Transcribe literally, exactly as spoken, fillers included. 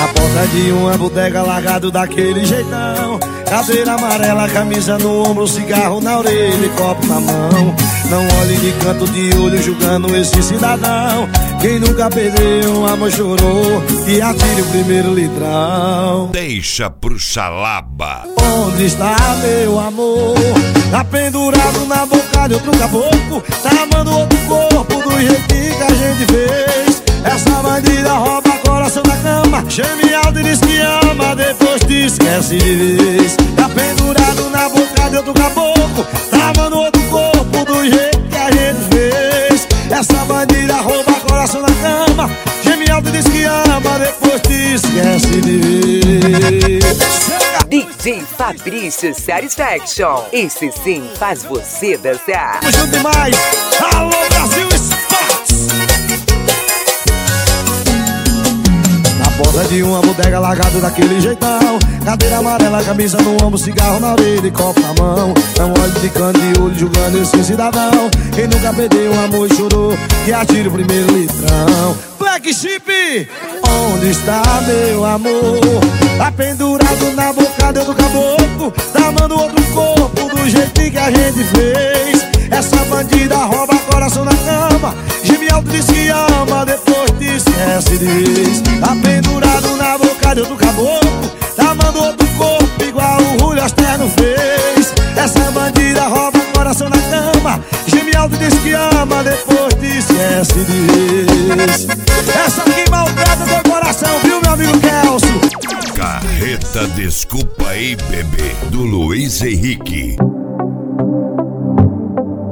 Na porta de uma bodega largado daquele jeitão, cadeira amarela, camisa no ombro, cigarro na orelha e copo na mão. Não olhe de canto de olho julgando esse cidadão. Quem nunca perdeu, amor chorou, e atire o primeiro litrão. Deixa pro xalaba. Onde está meu amor? Tá pendurado na boca de outro caboclo, tá amando outro corpo do jeitinho que a gente fez. Essa bandida rouba coração da cama, geme alto e diz que ama, depois te esquece de vez. Tá pendurado na boca de outro caboclo, tá amando outro corpo do jeito que a gente fez. Essa bandida rouba coração da cama, geme alto e diz que ama, depois te esquece de vez. D J Fabrício Satisfaction. Esse sim faz você dançar. Tamo junto demais. Alô, Brasil Sports. Na porta de uma bodega largado daquele jeitão, cadeira amarela, camisa no ombro, cigarro na orelha e copo na mão. Não olhe de canto de olho julgando esse cidadão. Quem nunca perdeu um amor e chorou, que atire o primeiro litrão. Flagship, onde está meu amor? Tá pendurado na boca de outro caboclo, tá amando outro corpo do jeitinho que a gente fez. Essa bandida rouba coração na cama, geme alto diz que ama, depois te esquece de vez. Tá pendurado na boca de outro caboclo, tá amando outro corpo igual o Julio Asterno fez. Essa bandida rouba coração na cama, geme alto diz que ama, depois te esquece de vez. Essa aqui maltrata teu coração, viu, meu amigo Kelso? Carreta Desculpa aí, bebê, do Luiz Henrique.